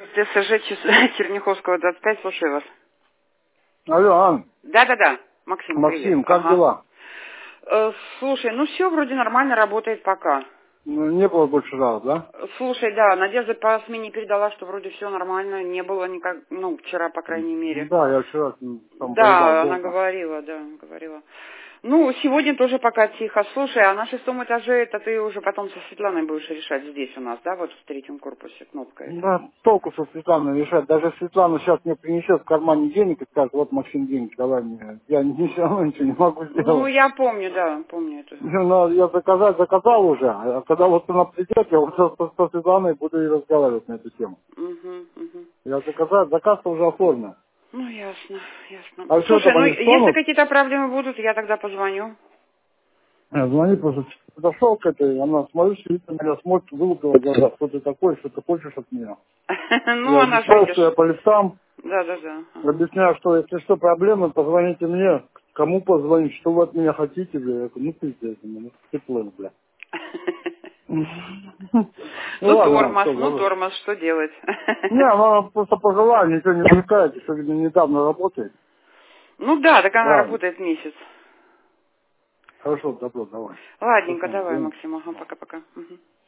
ТСЖ Черняховского, 25, слушаю вас. Алло, Ан. Да. Максим, Максим, привет. как дела? Слушай, ну все вроде нормально работает пока. Ну, не было больше жалоб, да? Слушай, да, Надежда по СМИ передала, что вроде все нормально, не было никак, ну, вчера, по крайней мере. Да, я вчера там повидал Да, она долго. говорила, говорила. Ну, сегодня тоже пока тихо. Слушай, а на 6-м этаже это ты уже потом со Светланой будешь решать здесь у нас, да, вот в 3-м корпусе кнопка эта? Да, толку со Светланой решать. Даже Светлана сейчас мне принесет в кармане денег и скажет, вот, Максим, денег давай мне. Я все равно ничего не могу Ну, сделать. я помню, да, помню это. Я заказал уже, а когда вот она придет, я вот со Светланой буду и разговаривать на эту тему. Угу. Я заказал, заказ-то уже оформлен. Ну, ясно. А что Слушай, там ну, они если стонут? какие-то проблемы будут, я тогда позвоню. Звони просто. Подошел к этой, она смотрит, сидит на меня, смотрит, вылупила глаза, что ты такой, что ты хочешь от меня. Ну, Я она же, объясняю, что я видишь. по листам, Да. Ага. объясняю, что если что, проблемы, позвоните мне, кому позвонить, что вы от меня хотите, бля. Я говорю, ну пиздец, ну тепло, бля. Ну ладно, все, Тормоз, что делать? не, она просто пожила, ничего не намекает, еще видно, недавно работает. Ну да, так она Ладно, работает месяц. хорошо, добро, давай. Сейчас Ладненько, надо давай, звонить. Максим, ага, пока-пока. Мгм.